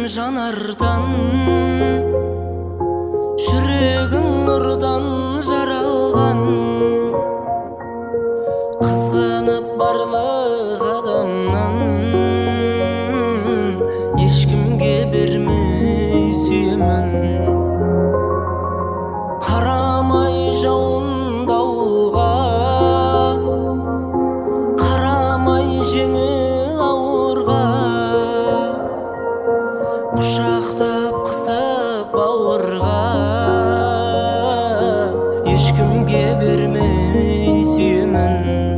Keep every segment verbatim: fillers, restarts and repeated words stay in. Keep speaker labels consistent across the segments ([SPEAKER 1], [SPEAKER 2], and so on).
[SPEAKER 1] жанардан, жүрегің нұрдан жаралған. Қызғанып барлық адамнан, ешкімге бермей сүйемін. Қарамай жауын дауылға, қарамай жеңіл ауырға, құшақтап қысып бауырға, ешкімге бермей сүйемін.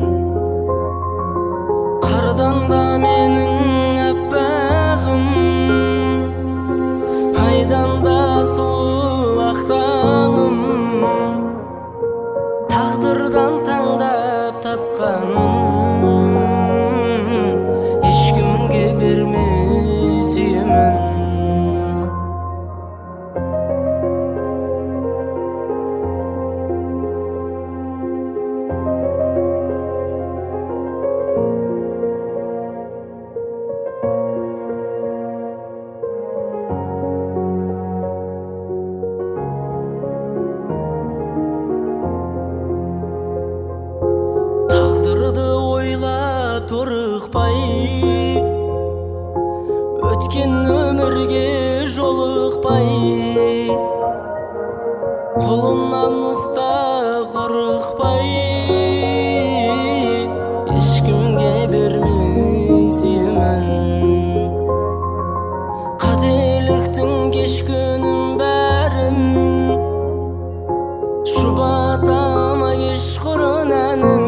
[SPEAKER 1] Қардан да менің әппағым, айдан да сұлу ақ таңым, тағдырдан таңдап тапқаным, ешкімге бермей сүйемін. Тағдырды ойлап торықпай, өткен өмірге жолықпай, қолымнан ұста қорықпай, ешкімге бермей сүйемін. Қателіктің кешкенін бәрін, жұбатама кешқұрын әнім.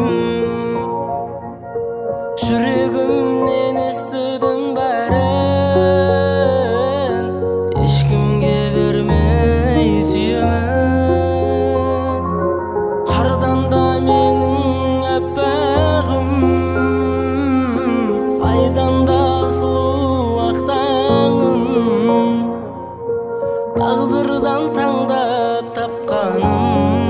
[SPEAKER 1] Жүрегімнен естідің бәрін, ешкімге бермей сүйемін. Қардан да менің әппағым, айдан да сұлу ақ таңым, тағдырдан таңдап тапқаным,